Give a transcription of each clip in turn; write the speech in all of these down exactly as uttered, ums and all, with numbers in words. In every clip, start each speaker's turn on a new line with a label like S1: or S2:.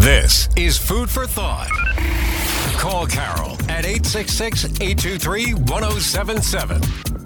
S1: This is Food for Thought. Call Carol at eight six six, eight two three, one zero seven seven.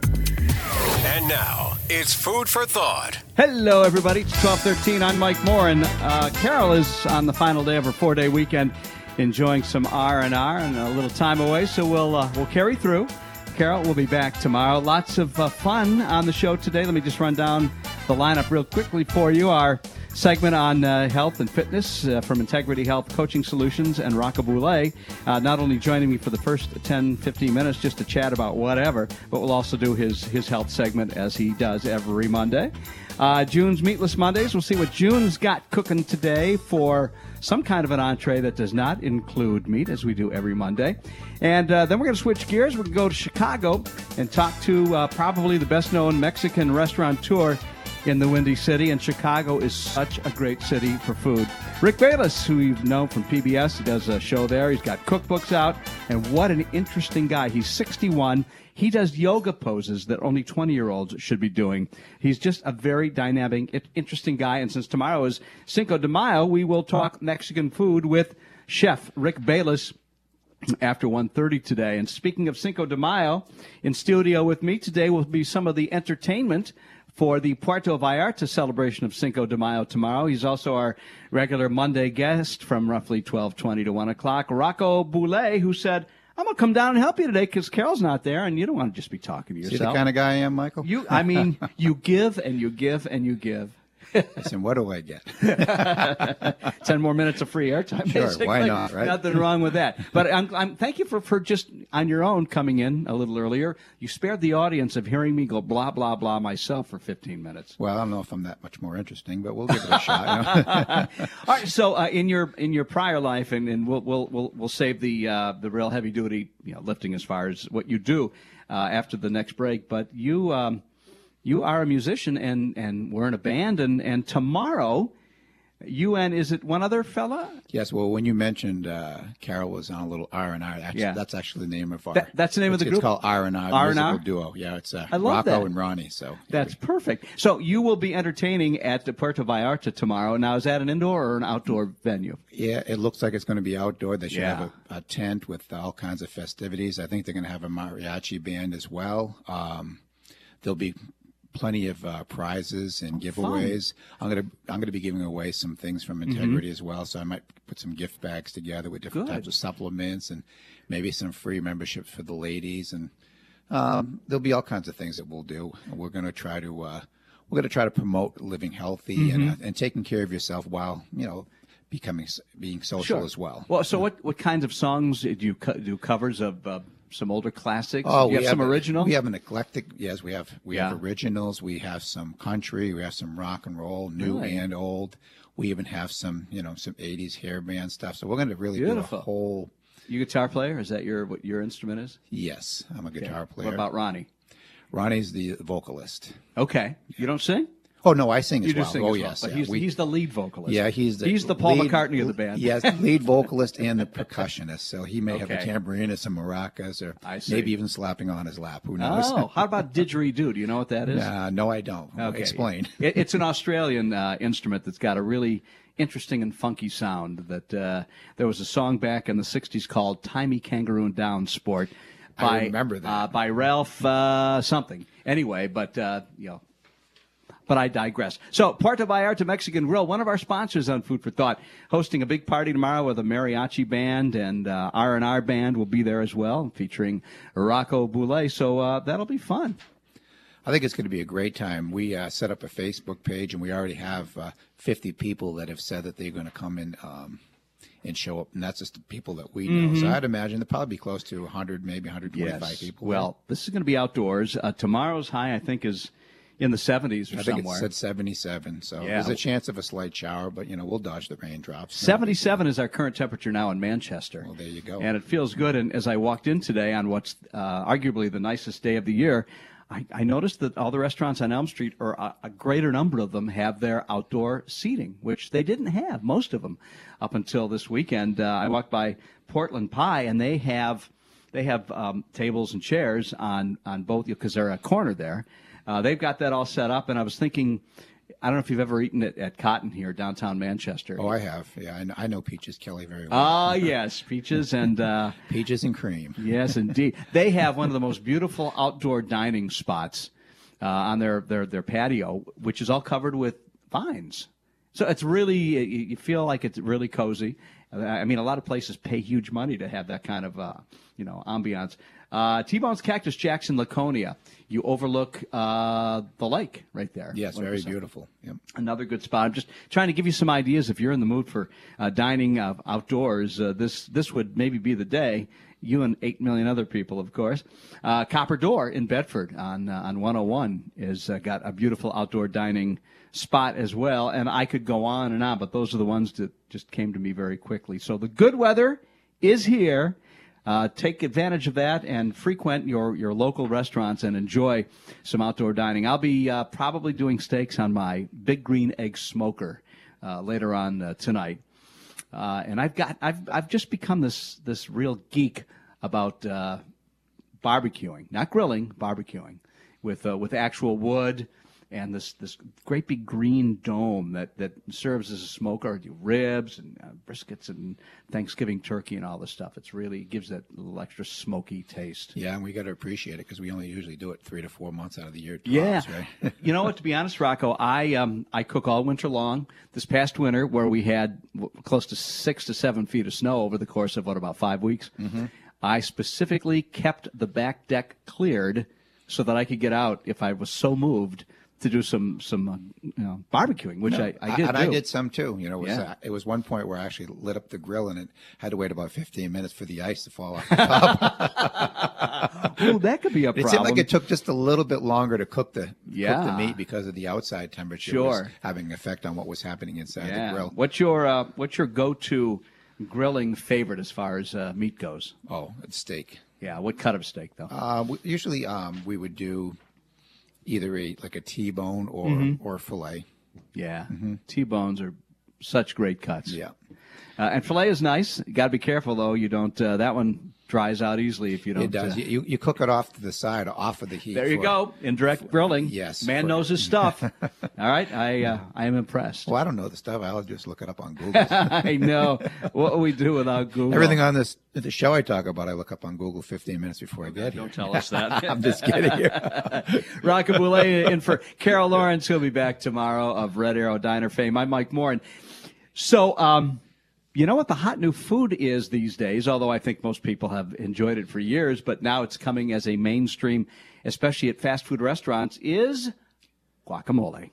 S1: And now, it's Food for Thought.
S2: Hello, everybody. It's twelve thirteen. I'm Mike Moore, and uh, Carol is on the final day of her four-day weekend, enjoying some R and R and a little time away, so we'll uh, we'll carry through. Carol will be back tomorrow. Lots of uh, fun on the show today. Let me just run down the lineup real quickly for you. Our segment on uh, health and fitness uh, from Integrity Health Coaching Solutions and Rocco Boulay, uh, not only joining me for the first ten, fifteen minutes just to chat about whatever, but we'll also do his, his health segment as he does every Monday. Uh, June's Meatless Mondays. We'll see what June's got cooking today for some kind of an entree that does not include meat, as we do every Monday. And uh, then we're going to switch gears. We're going to go to Chicago and talk to uh, probably the best-known Mexican restaurateur in the Windy City, and Chicago is such a great city for food. Rick Bayless, who you've known from P B S, he does a show there. He's got cookbooks out, and what an interesting guy. He's sixty-one. He does yoga poses that only twenty-year-olds should be doing. He's just a very dynamic, interesting guy, and since tomorrow is Cinco de Mayo, we will talk Mexican food with Chef Rick Bayless after one thirty today. And speaking of Cinco de Mayo, in studio with me today will be some of the entertainment for the Puerto Vallarta celebration of Cinco de Mayo tomorrow. He's also our regular Monday guest from roughly twelve twenty to one o'clock, Rocco Boulay, who said, I'm going to come down and help you today because Carol's not there, and you don't want to just be talking to yourself.
S3: See the kind of guy I am, Michael?
S2: You, I mean, you give and you give and you give.
S3: Listen, what do I get?
S2: Ten more minutes of free airtime.
S3: Sure,
S2: basically.
S3: why not, right?
S2: Nothing wrong with that. But I'm, I'm thank you for, for just on your own coming in a little earlier. You spared the audience of hearing me go blah, blah, blah myself for fifteen minutes.
S3: Well, I don't know if I'm that much more interesting, but we'll give it a shot. You know?
S2: All right, so uh, in your in your prior life, and, and we'll we'll we'll we'll save the uh, the real heavy duty you know, lifting as far as what you do uh, after the next break. But you. Um, You are a musician, and, and we're in a band, and, and tomorrow, you and, is it one other fella?
S3: Yes, well, when you mentioned uh, Carol was on a little R and R, actually,
S2: Yeah.
S3: that's actually the name of our...
S2: That, that's the name of the
S3: it's
S2: group?
S3: called R and R,
S2: R and R?
S3: Musical Duo. Yeah, it's uh,
S2: I love
S3: Rocco
S2: that.
S3: and Ronnie. So
S2: That's perfect. So you will be entertaining at the Puerto Vallarta tomorrow. Now, is that an indoor or an outdoor venue?
S3: Yeah, it looks like it's going to be outdoor. They should
S2: Yeah.
S3: have a, a tent with all kinds of festivities. I think they're going to have a mariachi band as well. Um, there'll be plenty of uh, prizes and giveaways. I'm gonna I'm gonna be giving away some things from Integrity mm-hmm. as well. So I might put some gift bags together with different
S2: Good.
S3: types of supplements and maybe some free memberships for the ladies. And um, there'll be all kinds of things that we'll do. We're gonna try to uh, we're gonna try to promote living healthy mm-hmm. and uh, and taking care of yourself while you know becoming being social
S2: Sure.
S3: as well.
S2: Well, so what what kinds of songs do you co- do covers of? Uh, Some older classics?
S3: Oh,
S2: do you
S3: we
S2: have some
S3: have,
S2: original?
S3: We have an eclectic. Yes, we have. We
S2: Yeah.
S3: have originals. We have some country. We have some rock and roll, new
S2: Really?
S3: and old. We even have some, you know, some eighties hair band stuff. So we're going to really
S2: Beautiful.
S3: do a whole.
S2: You guitar player? Is that your what your instrument is?
S3: Yes, I'm a guitar
S2: Okay.
S3: player.
S2: What about Ronnie?
S3: Ronnie's the vocalist.
S2: Okay. You don't sing?
S3: Oh no, I sing
S2: You
S3: as
S2: do
S3: well.
S2: sing
S3: oh
S2: as well.
S3: yes,
S2: But
S3: yeah.
S2: he's,
S3: we,
S2: he's the lead vocalist.
S3: yeah, he's the
S2: he's the Paul
S3: lead-
S2: McCartney of the band.
S3: Yes, lead vocalist and the percussionist. So he may have
S2: Okay.
S3: a tambourine or some maracas, or
S2: I see.
S3: maybe even slapping on his lap. Who knows?
S2: Oh, how about didgeridoo? Do you know what that is?
S3: Uh, no, I don't.
S2: Okay.
S3: Explain.
S2: It, it's an Australian uh, instrument that's got a really interesting and funky sound. That uh, there was a song back in the sixties called "Timey Kangaroo Down Sport."
S3: I
S2: By,
S3: remember that.
S2: uh, by Ralph uh, something. Anyway, but uh, you know. But I digress. So, Puerto Vallarta Mexican Grill, one of our sponsors on Food for Thought, hosting a big party tomorrow with a mariachi band, and uh, R and R band will be there as well, featuring Rocco Boulay. So uh, that'll be fun.
S3: I think it's going to be a great time. We uh, set up a Facebook page, and we already have uh, fifty people that have said that they're going to come in um, and show up, and that's just the people that we know.
S2: Mm-hmm.
S3: So I'd imagine there'll probably be close to one hundred, maybe one hundred twenty-five
S2: Yes.
S3: people.
S2: Well, this is going to be outdoors. Uh, tomorrow's high, I think, is in the seventies or
S3: I think
S2: somewhere.
S3: it said seventy-seven, so
S2: Yeah.
S3: there's a chance of a slight shower, but, you know, we'll dodge the raindrops.
S2: seventy-seven is our current temperature now in Manchester.
S3: Well, there you go.
S2: And it feels good. And as I walked in today on what's uh, arguably the nicest day of the year, I, I noticed that all the restaurants on Elm Street, or a, a greater number of them, have their outdoor seating, which they didn't have, most of them, up until this weekend. Uh, I walked by Portland Pie, and they have they have um, tables and chairs on, on both, because they're a corner there. Uh, they've got that all set up, and I was thinking, I don't know if you've ever eaten it at Cotton here, downtown Manchester.
S3: Oh, I have. Yeah, I know, I know Peaches Kelly very well.
S2: Ah, yes, peaches and uh,
S3: Peaches and cream.
S2: yes, indeed. They have one of the most beautiful outdoor dining spots uh, on their, their their patio, which is all covered with vines. So it's really, you you feel like it's really cozy. I mean, a lot of places pay huge money to have that kind of, uh, you know, ambiance. Uh, T-Bone's Cactus Jackson, Laconia. You overlook uh, the lake right there.
S3: Yes, very beautiful. Yep.
S2: Another good spot. I'm just trying to give you some ideas. If you're in the mood for uh, dining uh, outdoors, uh, this this would maybe be the day. You and eight million other people, of course. Uh, Copper Door in Bedford on uh, on one oh one is uh, got a beautiful outdoor dining spot as well. And I could go on and on, but those are the ones that just came to me very quickly. So the good weather is here. Uh, take advantage of that and frequent your, your local restaurants and enjoy some outdoor dining. I'll be uh, probably doing steaks on my Big Green Egg Smoker uh, later on uh, tonight. Uh, and I've got I've I've just become this this real geek about uh, barbecuing, not grilling, barbecuing with uh, with actual wood. And this, this great big green dome that, that serves as a smoker, do ribs and uh, briskets and Thanksgiving turkey and all this stuff. It's really it gives that little extra smoky taste.
S3: Yeah, and we got to appreciate it because we only usually do it three to four months out of the year. Tops,
S2: yeah,
S3: right?
S2: You know what? To be honest, Rocco, I um I cook all winter long. This past winter, where we had w- close to six to seven feet of snow over the course of what about five weeks, mm-hmm. I specifically kept the back deck cleared so that I could get out if I was so moved to do some some uh, you know, barbecuing, which
S3: no,
S2: I, I did
S3: and
S2: do.
S3: I did some too. You know, it was,
S2: Yeah.
S3: uh, it was one point where I actually lit up the grill and it had to wait about fifteen minutes for the ice to fall off the top.
S2: Oh, that could be a
S3: It
S2: problem.
S3: seemed like it took just a little bit longer to cook the
S2: Yeah.
S3: cook the meat because of the outside temperature
S2: Sure.
S3: was having an effect on what was happening inside
S2: yeah.
S3: the grill.
S2: What's your uh, what's your go-to grilling favorite as far as uh, meat goes?
S3: Oh, it's steak.
S2: Yeah, what cut of steak though?
S3: Uh, we, usually, um, we would do either a like a T-bone or
S2: Mm-hmm.
S3: or fillet.
S2: Yeah, T-bones are such great cuts.
S3: Yeah.
S2: Uh, and filet is nice. You got to be careful though. You don't. Uh, that one dries out easily if you don't.
S3: It does.
S2: Uh,
S3: You you cook it off to the side, off of the heat.
S2: there you
S3: for-
S2: go. Indirect grilling.
S3: Yes,
S2: Man
S3: for-
S2: knows his stuff. All right. I uh, I am impressed.
S3: Well, I don't know the stuff. I'll just look it up on Google.
S2: I know. What will we do without Google?
S3: Everything on this the show I talk about, I look up on Google fifteen minutes before I get here.
S2: Don't tell us that.
S3: I'm just kidding you.
S2: Rockaboulet in for Carol Lawrence. He'll be back tomorrow of Red Arrow Diner fame. I'm Mike Morin. So, um, you know what the hot new food is these days, although I think most people have enjoyed it for years, but now it's coming as a mainstream, especially at fast food restaurants, is guacamole.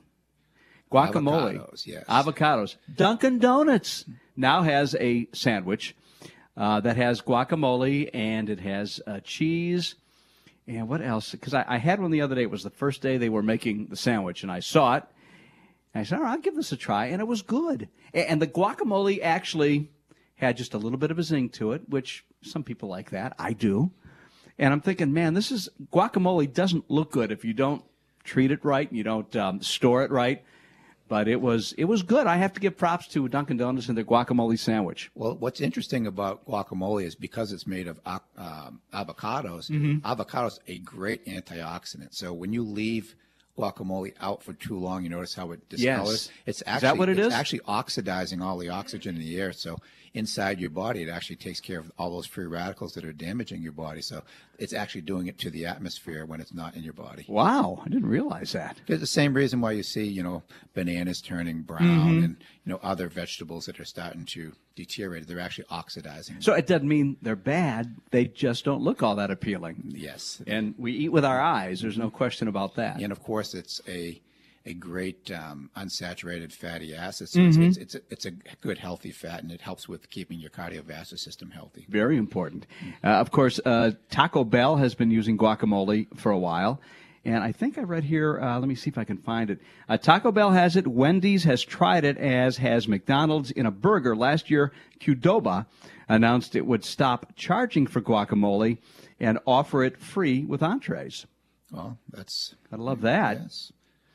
S2: Guacamole.
S3: Avocados, yes.
S2: Avocados. Dunkin' Donuts now has a sandwich uh, that has guacamole and it has uh, cheese. And what else? Because I, I had one the other day. It was the first day they were making the sandwich, and I saw it. And I said, all right, I'll give this a try. And it was good. A- And the guacamole actually had just a little bit of a zing to it, which some people like that. I do. And I'm thinking, man, this is guacamole doesn't look good if you don't treat it right and you don't um, store it right. But it was it was good. I have to give props to Dunkin' Donuts and their guacamole sandwich.
S3: Well, what's interesting about guacamole is because it's made of uh, um, avocados, avocados a great antioxidant. So when you leave guacamole out for too long, you notice how it discolors.
S2: Yes.
S3: It's
S2: Is
S3: actually,
S2: that what it
S3: it's
S2: is?
S3: actually oxidizing all the oxygen in the air. So inside your body, it actually takes care of all those free radicals that are damaging your body. So it's actually doing it to the atmosphere when it's not in your body.
S2: Wow, I didn't realize that.
S3: It's the same reason why you see, you know, bananas turning brown
S2: Mm-hmm.
S3: and, you know, other vegetables that are starting to deteriorate. They're actually oxidizing.
S2: So it doesn't mean they're bad. They just don't look all that appealing.
S3: Yes.
S2: And we eat with our eyes. There's no question about that.
S3: And of course, it's a a great um, unsaturated fatty acid. So
S2: Mm-hmm.
S3: it's, it's, it's, a, it's a good, healthy fat, and it helps with keeping your cardiovascular system healthy.
S2: Very important. Uh, of course, uh, Taco Bell has been using guacamole for a while. And I think I read here, uh, let me see if I can find it. Uh, Taco Bell has it. Wendy's has tried it, as has McDonald's in a burger. Last year, Qdoba announced it would stop charging for guacamole and offer it free with entrees.
S3: Well, that's
S2: I love that.
S3: yes.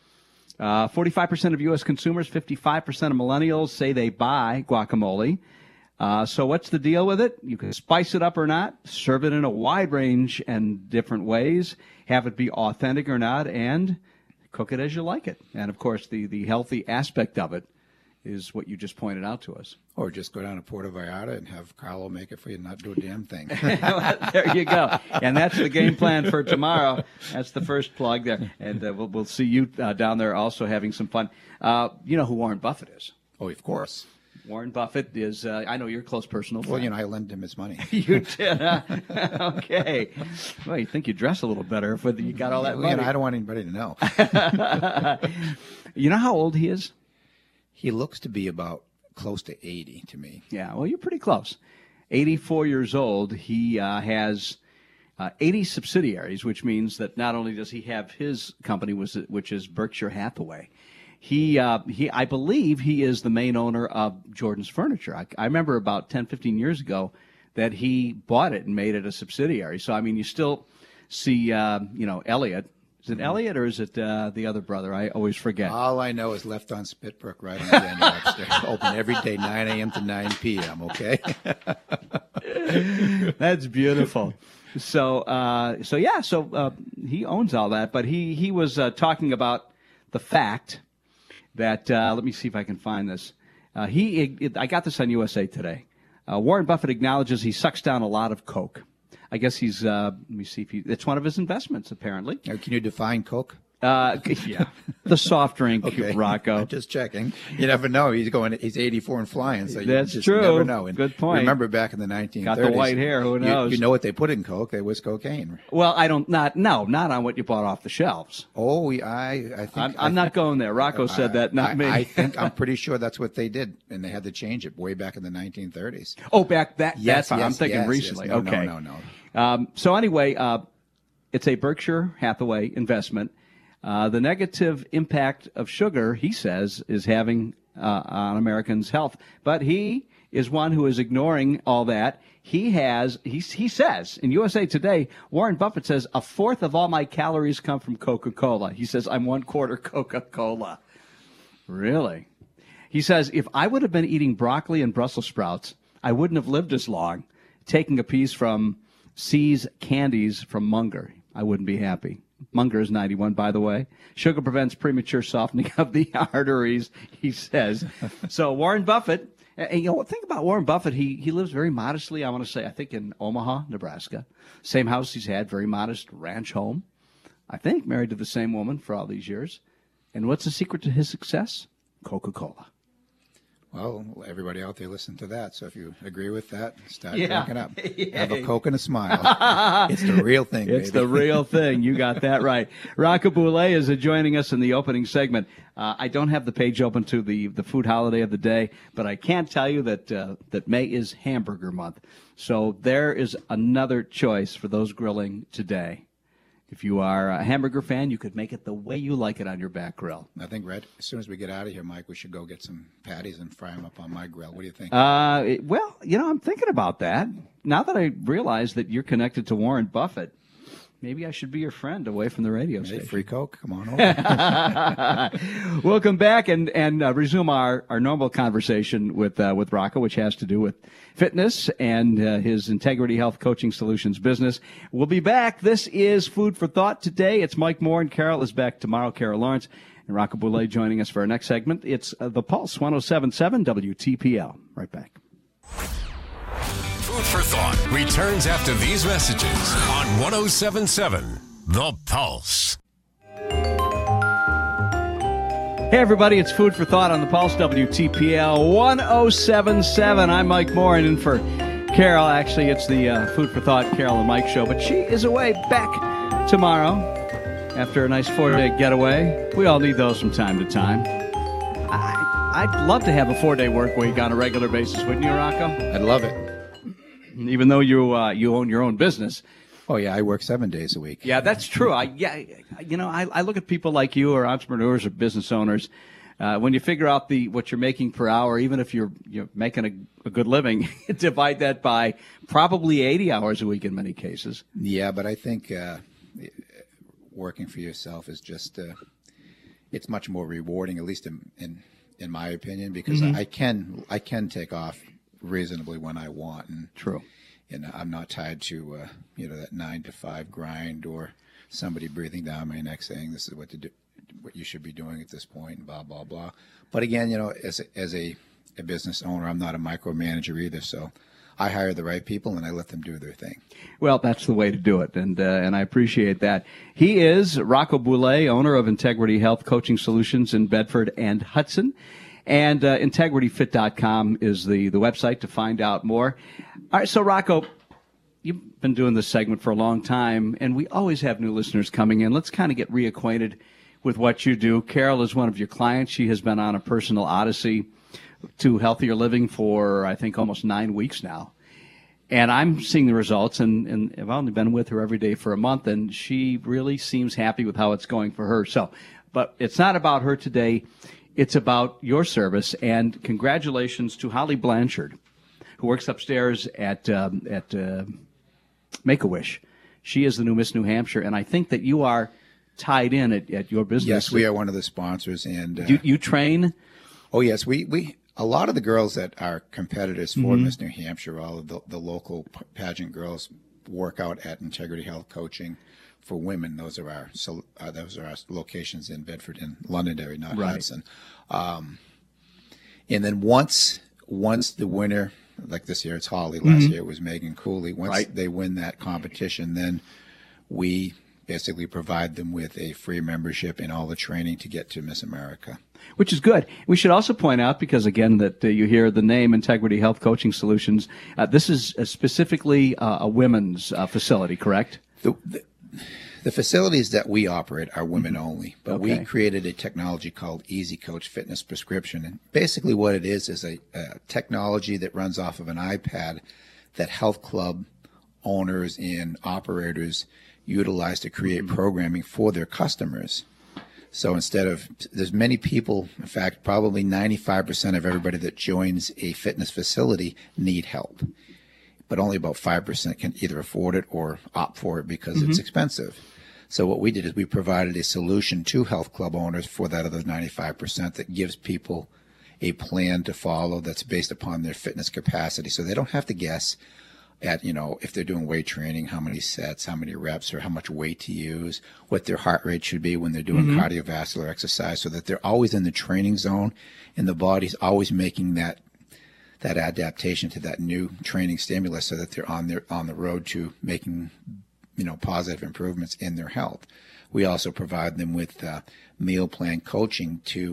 S2: Uh, forty-five percent of U S consumers, fifty-five percent of millennials say they buy guacamole. Uh, so what's the deal with it? You can spice it up or not, serve it in a wide range and different ways, have it be authentic or not, and cook it as you like it. And, of course, the, the healthy aspect of it is what you just pointed out to us.
S3: Or just go down to Puerto Vallarta and have Carlo make it for you and not do a damn thing.
S2: There you go. And that's the game plan for tomorrow. That's the first plug there. And uh, we'll, we'll see you uh, down there also having some fun. Uh, you know who Warren Buffett is?
S3: Oh, of course.
S2: Warren Buffett is, uh, I know you're a close personal friend.
S3: Well, you know, I lend him his money.
S2: You did, huh? Okay. Well, you think you dress a little better if you got all that
S3: Well,
S2: money.
S3: you know, I don't want anybody to know.
S2: You know how old he is?
S3: He looks to be about close to eighty to me.
S2: Yeah, well, you're pretty close. eighty-four years old. He uh, has uh, eighty subsidiaries, which means that not only does he have his company, which is Berkshire Hathaway, he, uh, he, I believe he is the main owner of Jordan's Furniture. I, I remember about ten, fifteen years ago that he bought it and made it a subsidiary. So, I mean, you still see, uh, you know, Elliot. Is it Elliot or is it uh, the other brother? I always forget.
S3: All I know is Left on Spitbrook right on the end of upstairs. Open every day, nine a.m. to nine p.m., okay?
S2: That's beautiful. So, uh, so yeah, so uh, he owns all that. But he, he was uh, talking about the fact that, uh, let me see if I can find this. Uh, he, it, I got this on U S A Today. Uh, Warren Buffett acknowledges he sucks down a lot of Coke. I guess he's, uh, let me see if he, it's one of his investments, apparently.
S3: Now, can you define Coke?
S2: Uh, yeah, the soft drink,
S3: Okay.
S2: Rocco.
S3: I'm just checking. You never know. He's going. He's eighty-four and flying. So you
S2: That's
S3: just
S2: true.
S3: never know. And
S2: Good point.
S3: Remember back in the nineteen thirties.
S2: Got the white hair. Who
S3: you-
S2: knows?
S3: You, know what they put in Coke? It was cocaine.
S2: Well, I don't, not, no, not on what you bought off the shelves.
S3: Oh, we- I, I think.
S2: I'm,
S3: I
S2: I'm not
S3: think-
S2: going there. Rocco said that, not
S3: I,
S2: me.
S3: I think I'm pretty sure that's what they did, and they had to change it way back in the nineteen thirties.
S2: oh, back that.
S3: Yes,
S2: that's
S3: yes,
S2: I'm thinking
S3: yes,
S2: recently.
S3: yes. No,
S2: okay.
S3: no, no,
S2: no. Um, so anyway, uh, it's a Berkshire Hathaway investment. Uh, the negative impact of sugar, he says, is having uh, on Americans' health. But he is one who is ignoring all that. He has, he, he says, in U S A Today, Warren Buffett says, a fourth of all my calories come from Coca-Cola. He says, I'm one quarter Coca-Cola. Really? He says, if I would have been eating broccoli and Brussels sprouts, I wouldn't have lived as long. Taking a piece from C's Candies from Munger, I wouldn't be happy. Munger is ninety-one, by the way. Sugar prevents premature softening of the arteries, he says. So Warren Buffett, and you know, think about Warren Buffett. He he lives very modestly, I want to say, I think in Omaha, Nebraska. Same house he's had, very modest ranch home. I think married to the same woman for all these years. And what's the secret to his success? Coca-Cola.
S3: Well, everybody out there listen to that. So if you agree with that, start
S2: Yeah.
S3: drinking up. Have a Coke and a smile. It's the real thing,
S2: It's
S3: baby.
S2: the real thing. You got that right. Rocco Boulay is uh, joining us in the opening segment. Uh, I don't have the page open to the, the food holiday of the day, but I can tell you that uh, that May is hamburger month. So there is another choice for those grilling today. If you are a hamburger fan, you could make it the way you like it on your back grill.
S3: I think, Red, as soon as we get out of here, Mike, we should go get some patties and fry them up on my grill. What do you think?
S2: Uh, it- well, you know, I'm thinking about that. Now that I realize that you're connected to Warren Buffett, maybe I should be your friend away from the radio
S3: Hey,
S2: station.
S3: free Coke? Come on over.
S2: We'll come back and and uh, resume our, our normal conversation with uh, with Rocco, which has to do with fitness and uh, his Integrity Health Coaching Solutions business. We'll be back. This is Food for Thought today. It's Mike Moore, and Carol is back tomorrow. Carol Lawrence and Rocco Boulay joining us for our next segment. It's uh, The Pulse, one oh seven point seven W T P L. Right back.
S1: Food for Thought returns after these messages on one oh seven point seven The Pulse.
S2: Hey, everybody, it's Food for Thought on the Pulse, W T P L one oh seven point seven. I'm Mike Moore, and in for Carol. Actually, it's the uh, Food for Thought Carol and Mike show, but she is away back tomorrow after a nice four-day getaway. We all need those from time to time. I, I'd love to have a four-day work week on a regular basis, wouldn't you, Rocco?
S3: I'd love it.
S2: Even though you uh, you own your own business.
S3: Oh, yeah, I work seven days a week.
S2: Yeah, that's true. I yeah, you know, I, I look at people like you or entrepreneurs or business owners. Uh, when you figure out the what you're making per hour, even if you're you're making a, a good living, divide that by probably eighty hours a week in many cases.
S3: Yeah, but I think uh, working for yourself is just, uh, it's much more rewarding, at least in in, in my opinion, because
S2: Mm-hmm.
S3: I can I can take off reasonably when I want. And,
S2: True.
S3: And I'm not tied to, uh, you know, that nine to five grind or somebody breathing down my neck saying this is what to do, what you should be doing at this point, and blah blah blah. But again, you know, as a, as a, a business owner, I'm not a micromanager either, so I hire the right people and I let them do their thing.
S2: Well, that's the way to do it, and uh, and I appreciate that. He is Rocco Boulay, owner of Integrity Health Coaching Solutions in Bedford and Hudson. And uh, integrity fit dot com is the, the website to find out more. All right, so Rocco, you've been doing this segment for a long time, and we always have new listeners coming in. Let's kind of get reacquainted with what you do. Carol is one of your clients. She has been on a personal odyssey to healthier living for, I think, almost nine weeks now. And I'm seeing the results, and, and I've only been with her every day for a month, and she really seems happy with how it's going for her. So, but it's not about her today. It's about your service, and congratulations to Holly Blanchard, who works upstairs at um, at uh, Make-A-Wish. She is the new Miss New Hampshire, and I think that you are tied in at, at your business.
S3: Yes, we are one of the sponsors, and uh,
S2: you, you train.
S3: Oh yes, we we a lot of the girls that are competitors for mm-hmm. Miss New Hampshire, all of the, the local pageant girls, work out at Integrity Health Coaching. For women, those are our so uh, those are our locations in Bedford and Londonderry, not
S2: right.
S3: Hudson. Um, and then once once the winner, like this year it's Holly, last mm-hmm. year it was Megan Cooley. Once
S2: right.
S3: they win that competition, then we basically provide them with a free membership and all the training to get to Miss America.
S2: Which is good. We should also point out, because again, that uh, you hear the name Integrity Health Coaching Solutions. Uh, this is uh, specifically uh, a women's uh, facility, correct?
S3: The, the, The facilities that we operate are women only, but
S2: okay.
S3: we created a technology called Easy Coach Fitness Prescription. And basically what it is is a, a technology that runs off of an iPad that health club owners and operators utilize to create programming for their customers. So instead of, there's many people, in fact, probably ninety-five percent of everybody that joins a fitness facility need help. But only about five percent can either afford it or opt for it because mm-hmm. it's expensive. So what we did is we provided a solution to health club owners for that other ninety-five percent that gives people a plan to follow that's based upon their fitness capacity. So they don't have to guess at, you know, if they're doing weight training, how many sets, how many reps, or how much weight to use, what their heart rate should be when they're doing mm-hmm. cardiovascular exercise, so that they're always in the training zone and the body's always making that that adaptation to that new training stimulus so that they're on their on the road to making, you know, positive improvements in their health. We also provide them with uh, meal plan coaching to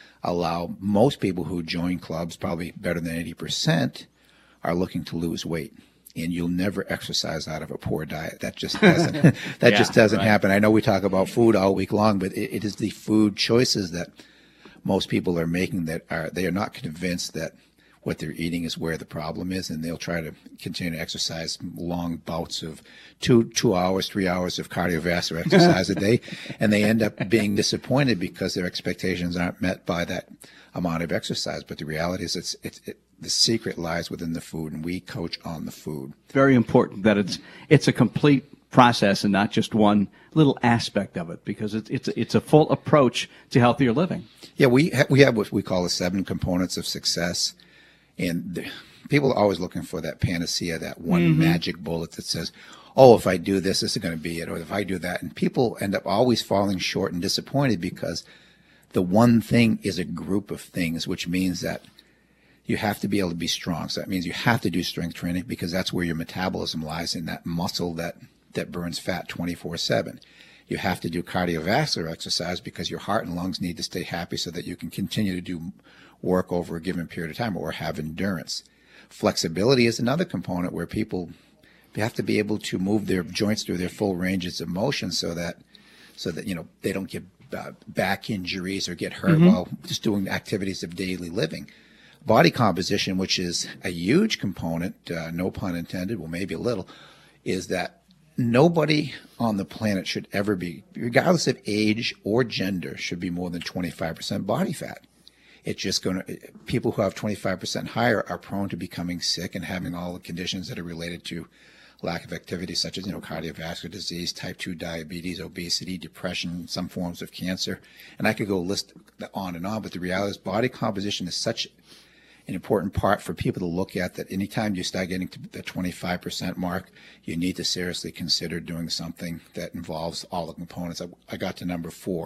S3: allow most people who join clubs, probably better than eighty percent, are looking to lose weight. And you'll never exercise out of a poor diet. That just doesn't that yeah, just doesn't right. happen. I know we talk about food all week long, but it, it is the food choices that most people are making that are they are not convinced that what they're eating is where the problem is, and they'll try to continue to exercise long bouts of two two hours, three hours of cardiovascular exercise a day, and they end up being disappointed because their expectations aren't met by that amount of exercise. But the reality is, it's it's it, the secret lies within the food, and we coach on the food.
S2: Very important that it's it's a complete process and not just one little aspect of it, because it's it's it's a full approach to healthier living.
S3: Yeah, we ha- we have what we call the seven components of success. And the, people are always looking for that panacea, that one mm-hmm. magic bullet that says, oh, if I do this, this is going to be it, or if I do that. And people end up always falling short and disappointed because the one thing is a group of things, which means that you have to be able to be strong. So that means you have to do strength training because that's where your metabolism lies, in that muscle that, that burns fat twenty-four seven. You have to do cardiovascular exercise because your heart and lungs need to stay happy so that you can continue to do work over a given period of time or have endurance. Flexibility is another component where people have to be able to move their joints through their full ranges of motion so that, so that you know, they don't get uh, back injuries or get hurt mm-hmm. while just doing activities of daily living. Body composition, which is a huge component, uh, no pun intended, well, maybe a little, is that nobody on the planet should ever be, regardless of age or gender, should be more than twenty-five percent body fat. It's just going to, people who have twenty-five percent higher are prone to becoming sick and having all the conditions that are related to lack of activity, such as, you know, cardiovascular disease, type two diabetes, obesity, depression, some forms of cancer. And I could go list on and on, but the reality is body composition is such an important part for people to look at that anytime you start getting to the twenty-five percent mark, you need to seriously consider doing something that involves all the components. I, I got to number four,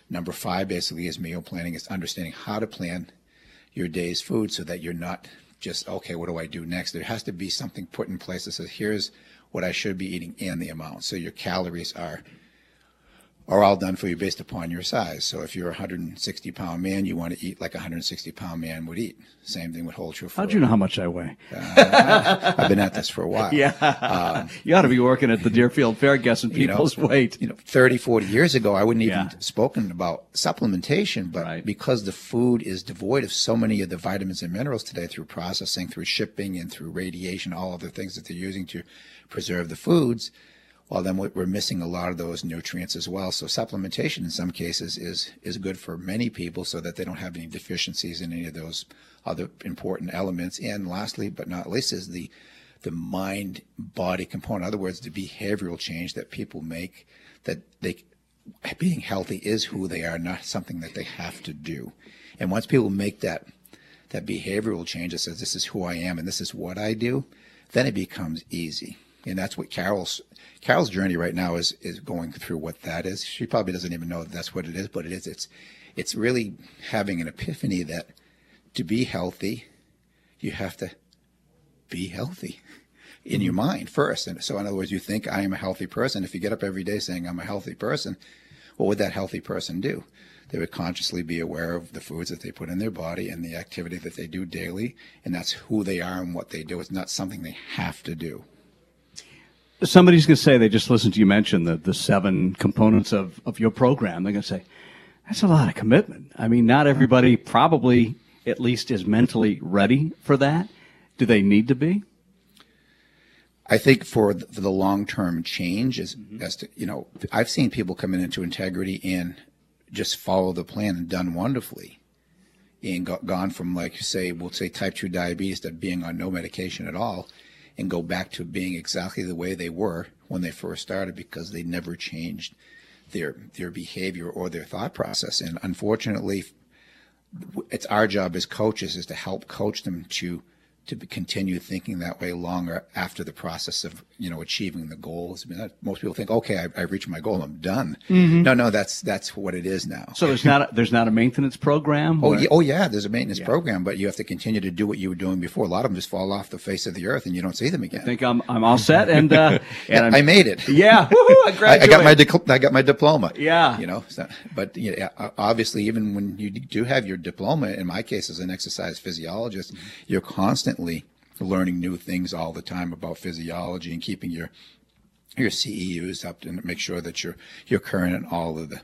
S3: Number five basically is meal planning, is understanding how to plan your day's food so that you're not just, okay, what do I do next? There has to be something put in place that says, here's what I should be eating and the amount. So your calories are are all done for you based upon your size. So if you're a one hundred sixty pound man, you want to eat like a one hundred sixty pound man would eat. Same thing would hold true for.
S2: How'd you know how much I weigh?
S3: Uh, I've been at this for a while.
S2: Yeah. Um, you ought to be working at the Deerfield Fair guessing people's
S3: you know,
S2: weight.
S3: You know, thirty, forty years ago, I wouldn't even
S2: Yeah.
S3: have spoken about supplementation, but
S2: Right.
S3: because the food is devoid of so many of the vitamins and minerals today through processing, through shipping, and through radiation, all other things that they're using to preserve the foods, well, then we're missing a lot of those nutrients as well. So supplementation in some cases is is good for many people so that they don't have any deficiencies in any of those other important elements. And lastly, but not least, is the the mind-body component. In other words, the behavioral change that people make, that they being healthy is who they are, not something that they have to do. And once people make that that behavioral change that says this is who I am and this is what I do, then it becomes easy. And that's what Carol's Carol's journey right now is is going through what that is. She probably doesn't even know that that's what it is, but it is. It's it's really having an epiphany that to be healthy, you have to be healthy in your mind first. And so in other words, you think I am a healthy person. If you get up every day saying I'm a healthy person, what would that healthy person do? They would consciously be aware of the foods that they put in their body and the activity that they do daily, and that's who they are and what they do. It's not something they have to do.
S2: Somebody's going to say, they just listened to you mention the, the seven components of, of your program. They're going to say, that's a lot of commitment. I mean, not everybody probably at least is mentally ready for that. Do they need to be?
S3: I think for the, for the long-term change, is mm-hmm. as to, you know, I've seen people come in into Integrity and just follow the plan and done wonderfully, and go, gone from, like, say, we'll say type two diabetes to being on no medication at all, and go back to being exactly the way they were when they first started, because they never changed their their behavior or their thought process. And unfortunately, it's our job as coaches is to help coach them to to continue thinking that way longer after the process of, you know, achieving the goals. I mean, that, most people think, okay, I, I've reached my goal, I'm done. Mm-hmm. No, no, that's that's what it is now.
S2: So there's not a, there's not a maintenance program?
S3: Oh, yeah, oh yeah, there's a maintenance yeah. program, but you have to continue to do what you were doing before. A lot of them just fall off the face of the earth, and you don't see them again.
S2: I think I'm I'm all set, and uh, and I'm,
S3: I made it.
S2: Yeah, woo-hoo, I graduated.
S3: I, I got my di- I got my diploma.
S2: Yeah,
S3: you know, so, but you know, obviously, even when you do have your diploma, in my case as an exercise physiologist, mm-hmm. you're constantly learning new things all the time about physiology and keeping your your C E Us up to make sure that you're you're current in all of the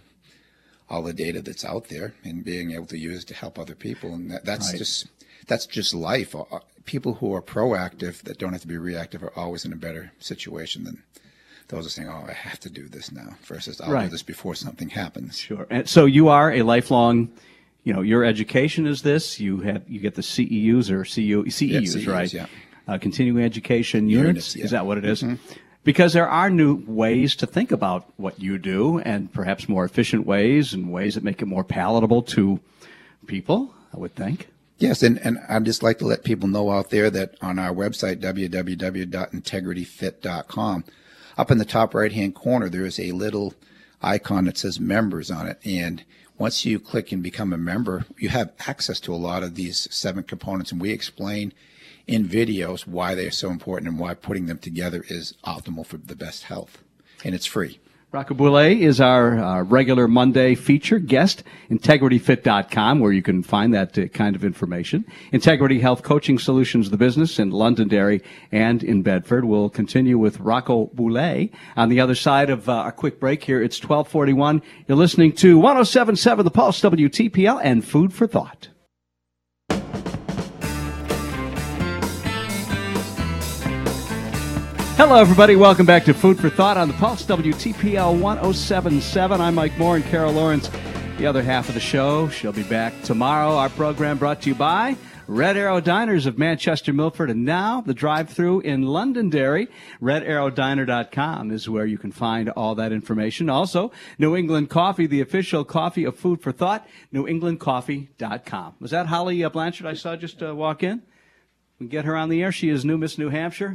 S3: all the data that's out there and being able to use it to help other people. And that, that's right. just that's just life. People who are proactive that don't have to be reactive are always in a better situation than those are saying, "Oh, I have to do this now," versus "I'll right. do this before something happens." Sure.
S2: And so you are a lifelong. You know, your education is this. You have you get the C E Us or C U, C E Us, yeah, C E Us, right? Yeah. Uh, continuing education units. units yeah. Is that what it is? Mm-hmm. Because there are new ways to think about what you do, and perhaps more efficient ways and ways that make it more palatable to people, I would think.
S3: Yes, and, and I'd just like to let people know out there that on our website, w w w dot integrity fit dot com, up in the top right-hand corner, there is a little icon that says members on it. And once you click and become a member, you have access to a lot of these seven components, and we explain in videos why they're so important and why putting them together is optimal for the best health. And it's free.
S2: Rocco Boulay is our uh, regular Monday feature guest, integrity fit dot com, where you can find that uh, kind of information. Integrity Health Coaching Solutions, the business in Londonderry and in Bedford. We'll continue with Rocco Boulay on the other side of uh, a quick break here. It's twelve forty-one. You're listening to one oh seven point seven The Pulse, W T P L, and Food for Thought. Hello, everybody. Welcome back to Food for Thought on the Pulse, W T P L one oh seven point seven. I'm Mike Moore, and Carol Lawrence, the other half of the show. She'll be back tomorrow. Our program brought to you by Red Arrow Diners of Manchester, Milford, and now the drive-thru in Londonderry. red arrow diner dot com is where you can find all that information. Also, New England Coffee, the official coffee of Food for Thought, new england coffee dot com. Was that Holly Blanchard I saw just uh, walk in? We get her on the air. She is new Miss New Hampshire.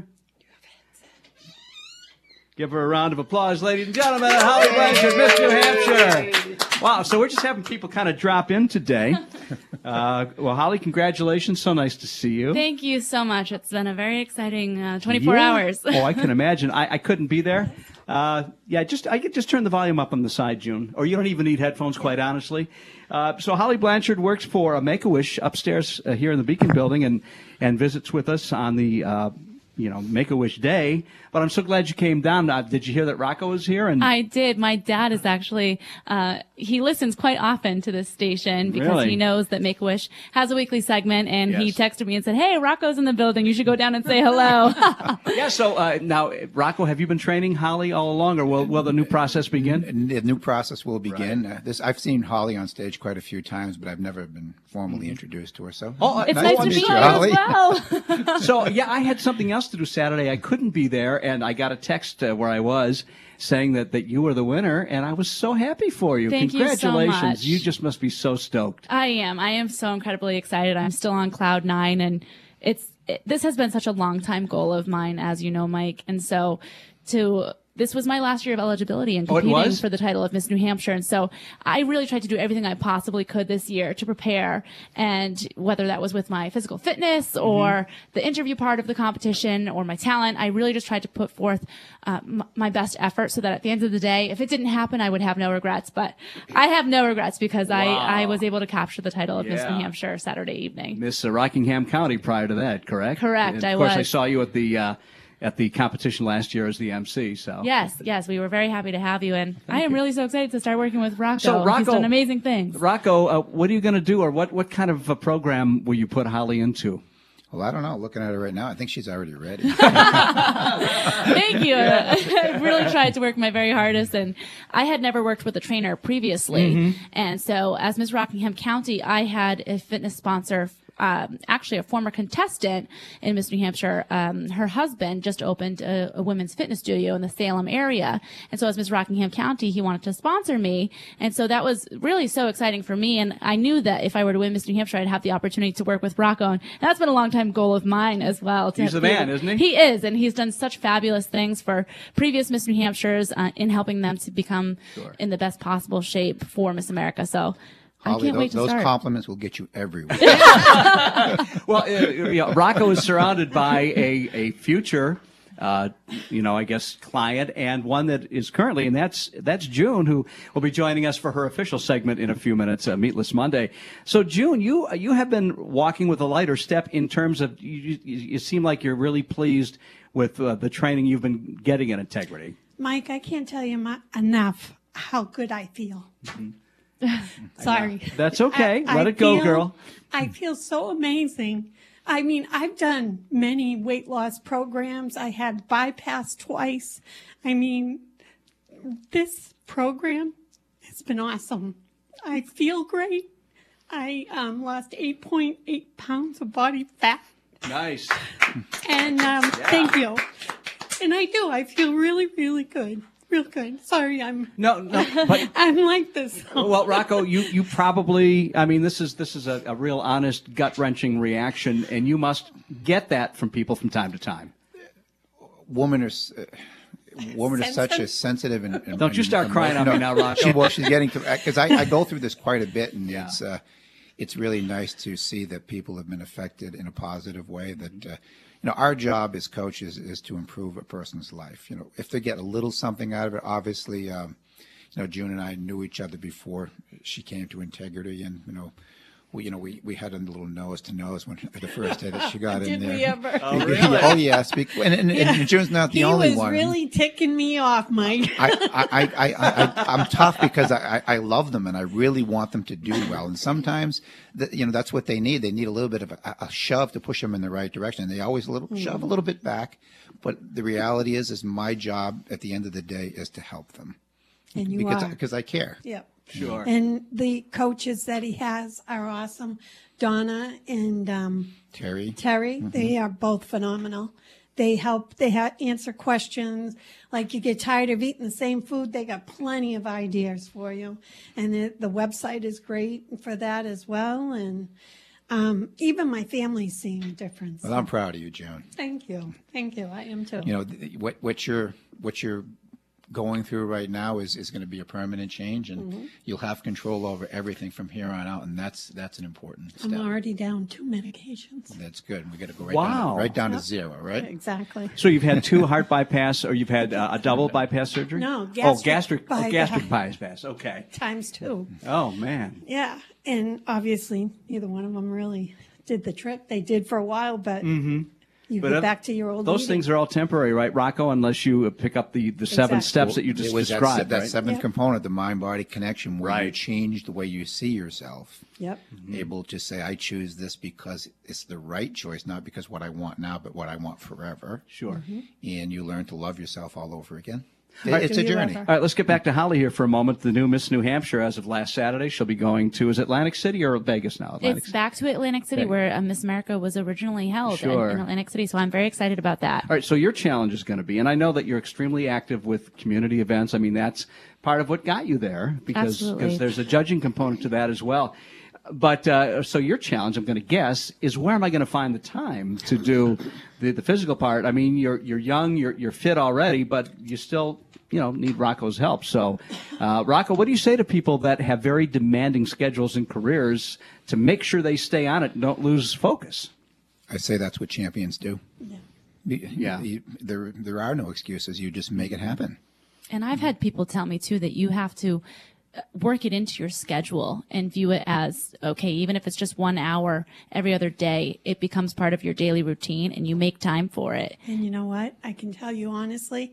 S2: Give her a round of applause, ladies and gentlemen. Holly Blanchard, Miss New Hampshire. Wow, so we're just having people kind of drop in today. Uh, well, Holly, congratulations. So nice to see you.
S4: Thank you so much. It's been a very exciting uh, twenty-four
S2: Yeah.
S4: hours.
S2: Oh, I can imagine. I, I couldn't be there. Uh, yeah, just I could just turn the volume up on the side, June. Or you don't even need headphones, quite honestly. Uh, so Holly Blanchard works for uh, Make-A-Wish upstairs uh, here in the Beacon Building and, and visits with us on the uh, you know Make-A-Wish Day. But I'm so glad you came down. Uh, did you hear that Rocco is here? And
S4: I did. My dad is actually, uh, he listens quite often to this station because
S2: Really?
S4: he knows that Make-A-Wish has a weekly segment, and he
S2: Yes.
S4: texted me and said, hey, Rocco's in the building. You should go down and say hello.
S2: yeah. So uh, now, Rocco, have you been training Holly all along, or will will the new process begin?
S3: And the new process will begin. Uh, this I've seen Holly on stage quite a few times, but I've never been formally introduced to her. So
S2: Oh,
S4: It's nice, to meet you
S3: Holly.
S4: as well.
S2: So, yeah, I had something else to do Saturday. I couldn't be there, and I got a text uh, where I was saying that, that you were the winner, and I was so happy for you.
S4: Thank you so
S2: Congratulations.
S4: much.
S2: You just must be so stoked.
S4: I am. I am so incredibly excited. I'm still on cloud nine, and it's it, this has been such a long time goal of mine, as you know, Mike. And so to this was my last year of eligibility and
S2: Oh, it
S4: competing
S2: was?
S4: for the title of Miss New Hampshire. And so I really tried to do everything I possibly could this year to prepare. And whether that was with my physical fitness
S2: Mm-hmm.
S4: or the interview part of the competition or my talent, I really just tried to put forth uh, m- my best effort so that at the end of the day, if it didn't happen, I would have no regrets. But I have no regrets because
S2: Wow.
S4: I, I was able to capture the title of Miss
S2: Yeah.
S4: New Hampshire Saturday evening.
S2: Miss uh, Rockingham County prior to that, correct?
S4: Correct,
S2: And
S4: I
S2: Of course, I
S4: was.
S2: saw you at the uh, at the competition last year as the M C. So
S4: Yes, yes, we were very happy to have you, and I am really so excited to start working with Rocco.
S2: So, Rocco-
S4: He's done amazing things.
S2: Rocco, uh, what are you going to do, or what, what kind of a program will you put Holly into?
S3: Well, I don't know. Looking at her right now, I think she's already ready.
S4: Thank you. I really tried to work my very hardest, and I had never worked with a trainer previously. And so as Miss Rockingham County, I had a fitness sponsor, um, actually a former contestant in Miss New Hampshire. Um, her husband just opened a, a women's fitness studio in the Salem area. And so as Miss Rockingham County, he wanted to sponsor me. And so that was really so exciting for me. And I knew that if I were to win Miss New Hampshire, I'd have the opportunity to work with Rocco. And that's been a long time goal of mine as well. to
S2: He's the
S4: be
S2: man,
S4: able-
S2: isn't he?
S4: He is, and he's done such fabulous things for previous Miss New Hampshires uh, in helping them to become
S2: Sure.
S4: in the best possible shape for Miss America. So I
S3: Holly,
S4: can't
S3: those,
S4: wait to
S3: those
S4: start.
S3: compliments will get you everywhere.
S2: Well, uh, you know, Rocco is surrounded by a, a future, uh, you know, I guess, client, and one that is currently, and that's that's June, who will be joining us for her official segment in a few minutes, uh, Meatless Monday. So, June, you you have been walking with a lighter step in terms of, you, you, you seem like you're really pleased with uh, the training you've been getting in integrity.
S5: Mike, I can't tell you mu- enough how good I feel. Sorry.
S2: That's okay.
S5: I-
S2: Let
S5: I
S2: it go,
S5: feel-
S2: girl.
S5: I feel so amazing. I mean, I've done many weight loss programs. I had bypass twice. I mean, this program has been awesome. I feel great. I um, lost eight point eight pounds of body fat.
S2: Nice.
S5: And um, thank you. And I do. I feel really, really good. Real good. Sorry, I'm
S2: No, no, but
S5: I'm like this.
S2: well, Rocco, you, you probably, I mean, this is this is a, a real honest, gut wrenching reaction, and you must get that from people from time to time.
S3: Woman is, uh, woman is such a sensitive and, and
S2: Don't you
S3: and
S2: start crying on
S3: emotional-
S2: me now, Rocco.
S3: She, well, she's getting to because I, I go through this quite a bit, and
S2: Yeah.
S3: it's uh, it's really nice to see that people have been affected in a positive way. That uh, you know, our job as coaches is to improve a person's life. You know, if they get a little something out of it, obviously, um, you know, June and I knew each other before she came to Integrity, and you know. We, you know, we, we had a little nose to nose when the first day that she got in
S5: Did
S3: there.
S5: we ever?
S2: Oh, really?
S3: Oh, yes. Bec- And, and, and June's not the
S5: he
S3: only
S5: was
S3: one.
S5: really ticking me off, Mike.
S3: I, I, I, I, I, I'm tough because I, I I love them and I really want them to do well. And sometimes, the, you know, that's what they need. They need a little bit of a, a shove to push them in the right direction. And they always a little shove a little bit back. But the reality is, is my job at the end of the day is to help them.
S5: And you
S3: because,
S5: are.
S3: because I care.
S5: Yep.
S2: Sure.
S5: And the coaches that he has are awesome. Donna and um,
S3: Terry.
S5: Terry, they are both phenomenal. They help, they ha- answer questions. Like you get tired of eating the same food, they got plenty of ideas for you. And it, the website is great for that as well. And um, even my family's seeing a difference.
S3: Well, I'm proud of you, June.
S5: Thank you. Thank you. I am too.
S3: You know, th- what, what you're, what you're going through right now is, is going to be a permanent change, and
S5: Mm-hmm.
S3: you'll have control over everything from here on out, and that's that's an important step.
S5: I'm already down two medications.
S3: That's good. We got to go right
S2: Wow.
S3: down, right down to zero, right?
S5: Exactly.
S2: So you've had two heart bypass, or you've had uh, a double bypass surgery?
S5: No,
S2: Oh,
S5: gastric
S2: gastric, oh,
S5: bypass.
S2: gastric bypass. Okay.
S5: Times two.
S2: Oh, man.
S5: Yeah. And obviously, neither one of them really did the trick. They did for a while, but you
S2: But
S5: get
S2: if-
S5: back to your old
S2: Those
S5: eating.
S2: things are all temporary, right, Rocco? Unless you uh, pick up the, the seven
S5: Exactly.
S2: steps that you just
S3: it was
S2: described,
S3: that, that
S2: right?
S3: seventh
S5: Yep.
S3: component, the mind-body connection, where you
S2: Right.
S3: change the way you see yourself.
S5: Yep.
S3: Able to say, I choose this because it's the right choice, not because what I want now, but what I want forever.
S2: Sure.
S3: And you learn to love yourself all over again. It-
S2: right.
S3: it's
S5: Do
S3: a
S5: you
S3: journey.
S5: ever?
S2: All right, let's get back to Holly here for a moment. The new Miss New Hampshire as of last Saturday. She'll be going to, is it Atlantic City or Vegas now? Atlantic
S4: It's back to Atlantic City,
S2: Okay.
S4: where uh, Miss America was originally held in,
S2: Sure.
S4: in Atlantic City. So I'm very excited about that.
S2: All right, so your challenge is going to be, and I know that you're extremely active with community events. I mean, that's part of what got you there because
S4: Absolutely.
S2: because there's a judging component to that as well. But uh, so your challenge, I'm going to guess, is where am I going to find the time to do the, the physical part? I mean, you're you're young, you're you're fit already, but you still you know need Rocco's help. So, uh, Rocco, what do you say to people that have very demanding schedules and careers to make sure they stay on it and don't lose focus?
S3: I say that's what champions do. Be-
S2: Yeah.
S3: you- there, there are no excuses. You just make it happen.
S4: And I've had people tell me too that you have to uh, work it into your schedule and view it as, okay, even if it's just one hour every other day, it becomes part of your daily routine and you make time for it.
S5: And you know what? I can tell you honestly,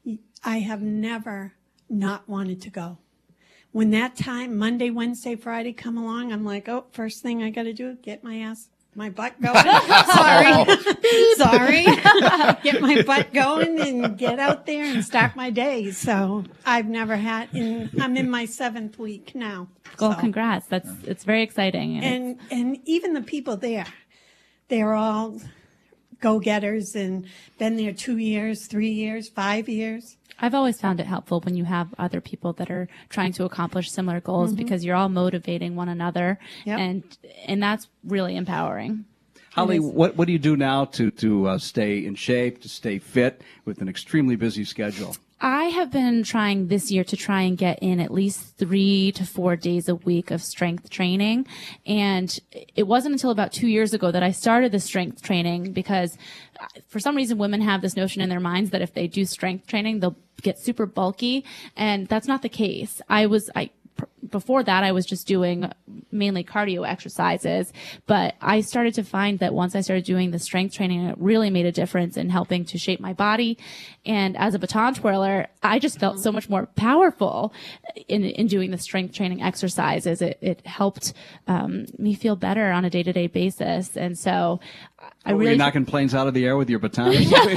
S5: I have never not wanted to go. When that time, Monday, Wednesday, Friday come along, I'm like, oh, first thing I got to do, get my ass, my butt going. Sorry. Sorry. Get my butt going and get out there and start my day. So I've never had, and I'm in my seventh week now.
S4: Well,
S5: So-
S4: congrats. That's, it's very exciting. And,
S5: and and even the people there, they're all go-getters and been there two years, three years, five years.
S4: I've always found it helpful when you have other people that are trying to accomplish similar goals because you're all motivating one another.
S5: Yep.
S4: And, and that's really empowering.
S2: Holly,
S5: is.
S2: what what do you do now to to uh, stay in shape, to stay fit with an extremely busy schedule?
S4: I have been trying this year to try and get in at least three to four days a week of strength training. And it wasn't until about two years ago that I started the strength training because uh, for some reason women have this notion in their minds that if they do strength training, they'll get super bulky. And that's not the case. I was, I, pr- before that, I was just doing mainly cardio exercises, but I started to find that once I started doing the strength training, it really made a difference in helping to shape my body. And as a baton twirler, I just felt so much more powerful in, in doing the strength training exercises. It, it helped um, me feel better on a day-to-day basis. And so I
S2: Were
S4: really
S2: you knocking planes out of the air with your baton? or something?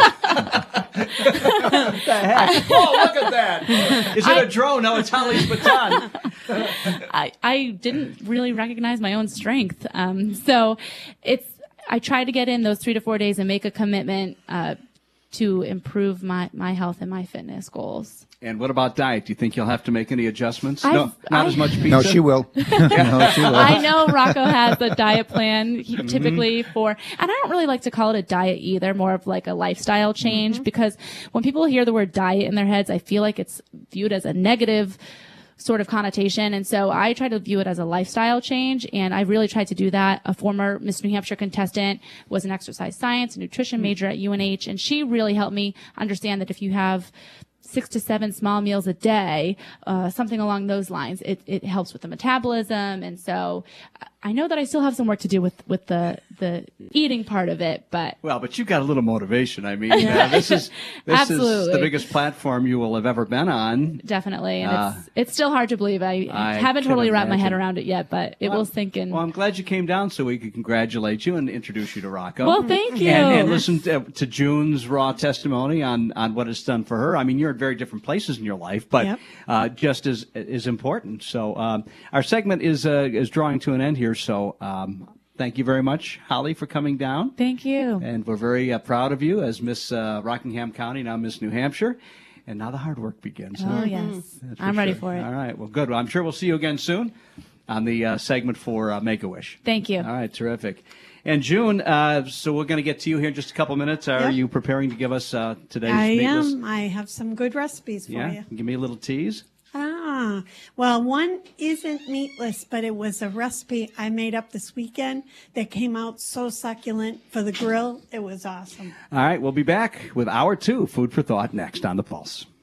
S2: What the heck? Oh, look at that! Is it a drone? No, it's Holly's baton.
S4: I, I didn't really recognize my own strength. Um, so it's, I try to get in those three to four days and make a commitment, uh, to improve my, my health and my fitness goals.
S2: And what about diet? Do you think you'll have to make any adjustments?
S4: I've-
S2: no, not
S4: I-
S2: as much pizza.
S3: No, she will. no, she will.
S4: I know Rocco has a diet plan he, typically for, and I don't really like to call it a diet either, more of like a lifestyle change because when people hear the word diet in their heads, I feel like it's viewed as a negative sort of connotation. And so I try to view it as a lifestyle change. And I really tried to do that. A former Miss New Hampshire contestant was an exercise science and nutrition major at U N H. And she really helped me understand that if you have six to seven small meals a day, uh, something along those lines, it, it helps with the metabolism. And so I know that I still have some work to do with, with the, the eating part of it, but
S2: Well, but you've got a little motivation. I mean, uh, this is this is the
S4: Absolutely.
S2: biggest platform you will have ever been on.
S4: definitely. And
S2: Uh,
S4: it's, it's still hard to believe. I,
S2: I
S4: haven't
S2: can
S4: totally wrapped my head
S2: imagine.
S4: around it yet, but it will sink in.
S2: Well, I'm glad you came down so we could congratulate you and introduce you to Rocco.
S4: Well, thank you.
S2: And, and listen to, to June's raw testimony on, on what it's done for her. I mean, you're at very different places in your life, but
S5: Yep.
S2: uh, just as as important. So um, our segment is uh, is drawing to an end here. So um, thank you very much, Holly, for coming down.
S4: Thank you.
S2: And we're very uh, proud of you as Miss uh, Rockingham County, now Miss New Hampshire. And now the hard work begins.
S4: Oh,
S2: huh?
S4: yes.
S2: That's
S4: I'm ready
S2: sure.
S4: for it.
S2: All right. Well, good. Well, I'm sure we'll see you again soon on the uh, segment for uh, Make-A-Wish.
S4: Thank you.
S2: All right. Terrific. And June, uh, so we're going to get to you here in just a couple minutes. Are
S5: Yep.
S2: you preparing to give us uh, today's
S5: I
S2: meatless?
S5: am. I have some good recipes for
S2: Yeah,
S5: you.
S2: give me a little tease.
S5: Ah, well, one isn't meatless, but it was a recipe I made up this weekend that came out so succulent for the grill. It was awesome.
S2: All right, we'll be back with hour two, Food for Thought, next on The Pulse.